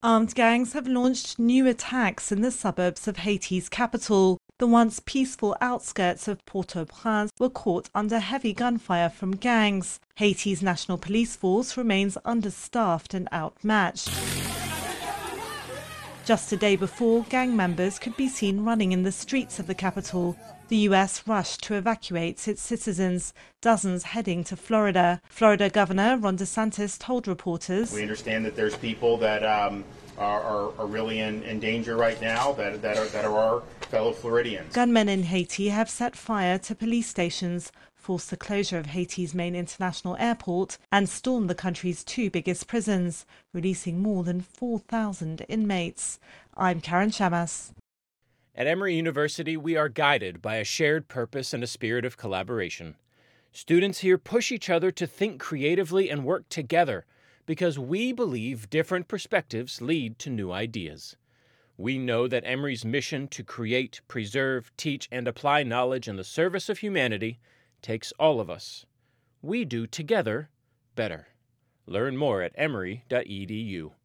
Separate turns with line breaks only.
Armed gangs have launched new attacks in the suburbs of Haiti's capital. The once peaceful outskirts of Port-au-Prince were caught under heavy gunfire from gangs. Haiti's national police force remains understaffed and outmatched. Just a day before, gang members could be seen running in the streets of the capital. The U.S. rushed to evacuate its citizens, dozens heading to Florida. Florida Governor Ron DeSantis told reporters,
"We understand that there's people that are really in danger right now that are our fellow Floridians."
Gunmen in Haiti have set fire to police stations, forced the closure of Haiti's main international airport, and stormed the country's two biggest prisons, releasing more than 4,000 inmates. I'm Karen Shamas.
At Emory University, we are guided by a shared purpose and a spirit of collaboration. Students here push each other to think creatively and work together because we believe different perspectives lead to new ideas. We know that Emory's mission to create, preserve, teach, and apply knowledge in the service of humanity takes all of us. We do together better. Learn more at emory.edu.